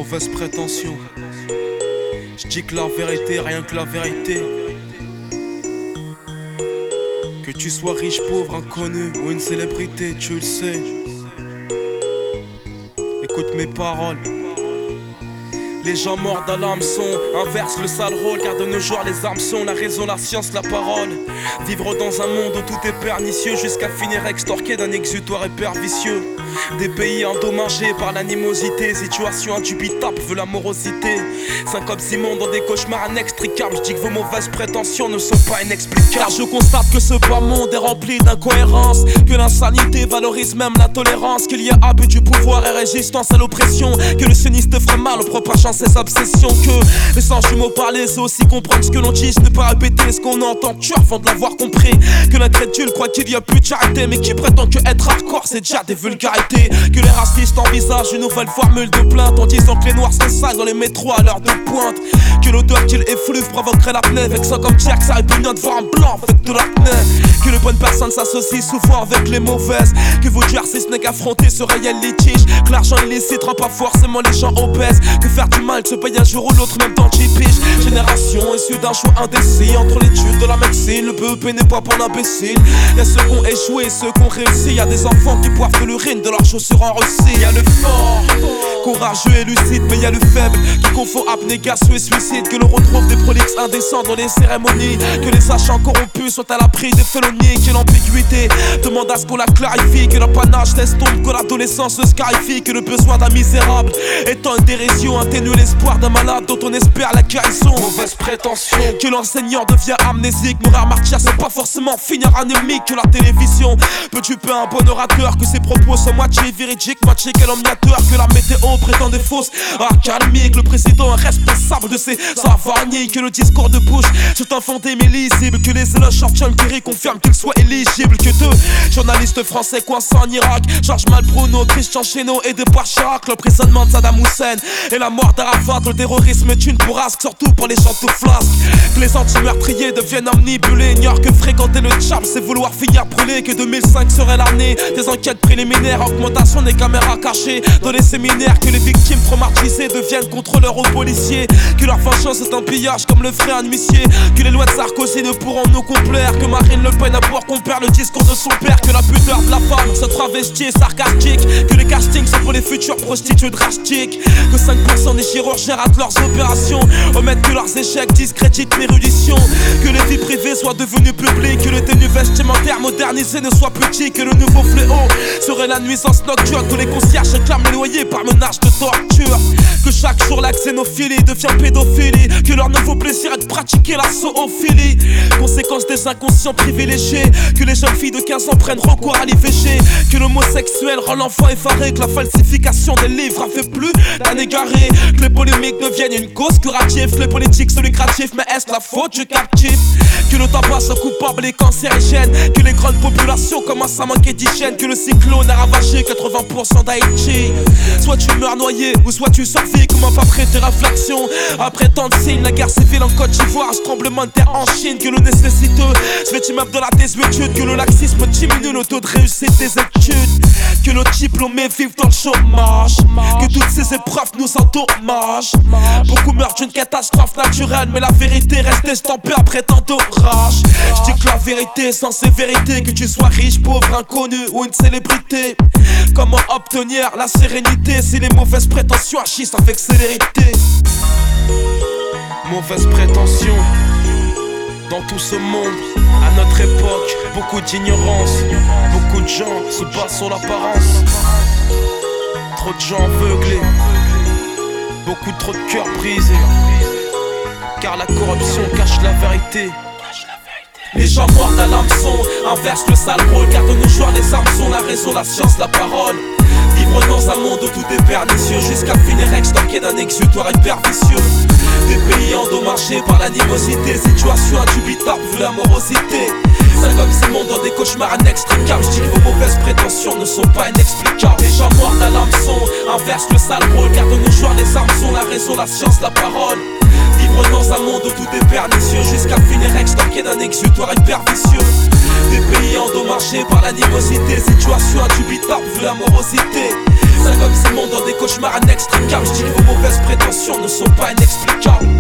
Mauvaise prétention. Je dis que la vérité, rien que la vérité. Que tu sois riche, pauvre, inconnu ou une célébrité, tu le sais. Écoute mes paroles. Les gens mordent à l'hameçon, inverse le sale rôle. Car de nos jours les armes sont la raison, la science, la parole. Vivre dans un monde où tout est pernicieux, jusqu'à finir extorqué d'un exutoire hyper vicieux. Des pays endommagés par l'animosité, situation indubitable veut la morosité. 5 hommes immondes dans des cauchemars inextricables. Je dis que vos mauvaises prétentions ne sont pas inexplicables. Car je constate que ce bas monde est rempli d'incohérences, que l'insanité valorise même la tolérance, qu'il y a abus du pouvoir et résistance à l'oppression, que le sioniste ferait mal en propageant ses obsessions, que les sens du mot parler c'est aussi comprendre ce que l'on dit, ne pas répéter ce qu'on entend tuer avant de l'avoir compris, que l'incrédule croit qu'il y a plus de charité, mais qui prétend que être hardcore c'est déjà des vulgarités, que les racistes envisagent une nouvelle formule de plainte en disant que les noirs sont sales dans les métros à l'heure de pointe, que l'odeur qu'ils effluvent provoquerait l'apnée, vexant comme Jack, ça répugnant de voir un blanc avec de l'acné, que les bonnes personnes s'associent souvent avec les mauvaises, que vous dire si ce n'est qu'affronter ce réel litige, que l'argent illicite rend pas forcément les gens obèses, que faire du mal se paye un jour ou l'autre même dans 10 piges. Génération issue d'un choix indécis entre l'étude de la médecine, le BEP n'est pas pour l'imbécile. Y'a ceux qui ont échoué et ceux qui ont réussi, y'a des enfants qui boivent de l'urine de leurs chaussures en Russie. Y'a le fort, courageux et lucide, mais y'a le faible qui confond abnégation et suicide, que l'on retrouve des prolixes indécents dans les cérémonies, que les sachants corrompus sont à l'abri des félonies, que l'ambiguïté demande à ce qu'on la clarifie, que l'apanage laisse tomber, que l'adolescence se scarifie, que le besoin d'un misérable étant une dérision atténue l'espoir d'un malade dont on espère la guérison. Mauvaise prétention, que l'enseignant devient amnésique, mourir martyr c'est pas forcément finir anémique, que la télévision peut tuer un bon orateur, que ses propos sont moitié véridiques, moitié calomniateurs, que la météo prétend des fausses accalmiques, le président est responsable de ses avanies, que le discours de Bush sont infondés mais lisibles, que les éloges de John Kerry confirment qu'il soit éligible, que deux journalistes français coincés en Irak, Georges Malbruno, Christian Chesneau et Debouche Chirac, l'emprisonnement de Saddam Hussein et la mort d'Arafat, le terrorisme est une bourrasque, surtout pour les gens tout flasques, que les anti-meurtriers deviennent omnibulés, ignorent que fréquenter le tcham c'est vouloir finir brûlé, que 2005 serait l'année des enquêtes préliminaires, augmentation des caméras cachées dans les séminaires, que les victimes traumatisées deviennent contrôleurs ou policiers, que leur vengeance est un pillage comme le ferait un huissier, que les lois de Sarkozy ne pourront nous complaire, que Marine Le Pen a pour qu'on perd le discours de son père, que la pudeur de la femme se travestit et sarcastique, que les castings sont pour les futures prostituées drastiques, que 5% des chirurgiens ratent leurs opérations, omettent que leurs échecs discréditent l'érudition, que les vies privées soient devenues publiques, que les tenues vestimentaires modernisées ne soient plus chic, que le nouveau fléau serait la nuisance nocturne, que les concierges réclament les loyers par menace de torture, que chaque jour la xénophilie devient pédophilie, que leur nouveau plaisir est de pratiquer la zoophilie, conséquence des inconscients privilégiés, que les jeunes filles de 15 ans prennent recours à l'IVG, que l'homosexuel rend l'enfant effaré, que la falsification des livres a fait plus d'un égaré, que les polémiques deviennent une cause curative, que les politiques sont lucratifs, mais est-ce la faute du captif, que le tabac soit coupable et cancérigène, que les grandes populations commencent à manquer d'hygiène, que le cyclone a ravagé 80% d'Haïti, soit tu meurs noyé ou soit tu survis, comment pas après tes réflexions, après tant de signes, la guerre civile en Côte d'Ivoire, ce tremblement de terre en Chine, que le nécessiteux se fait immeuble dans la désuétude, que le laxisme diminue le taux de réussite des études, que nos diplômés vivent dans le chômage, que toutes ces épreuves nous endommagent, beaucoup meurent d'une catastrophe naturelle, mais la vérité reste estampée après tant d'orage. Je dis que la vérité sans sévérité, que tu sois riche, pauvre, inconnu ou une célébrité, comment obtenir la sérénité si les mauvaises prétentions agissent avec célérité. Mauvaise prétention dans tout ce monde, à notre époque, beaucoup d'ignorance, beaucoup de gens se basent sur l'apparence, trop de gens aveuglés, beaucoup trop de cœurs brisés, car la corruption cache la vérité. Les gens mordent à l'hameçon, inversent le sale rôle, car de nos jours les armes sont la raison, la science, la parole. Vivre dans un monde où tout est pernicieux, jusqu'à finir extorqué d'un exutoire hyper vicieux. Des pays endommagés par l'animosité, situation indubitable vu la morosité. C'est comme ces mondes dans des cauchemars inextricables. Je dis que vos mauvaises prétentions ne sont pas inexplicables. Les gens mordent à l'hameçon, inversent le sale rôle, car de nos jours les armes sont la raison, la science, la parole. Vivre dans un monde où tout est pernicieux, jusqu'à finir extorqué d'un exutoire hyper vicieux. Des pays endommagés par l'animosité, situation indubitable vu la morosité. C'est comme ces mondes dans des cauchemars inextricables. Je dis que vos mauvaises sûr ne sont pas inexplicables.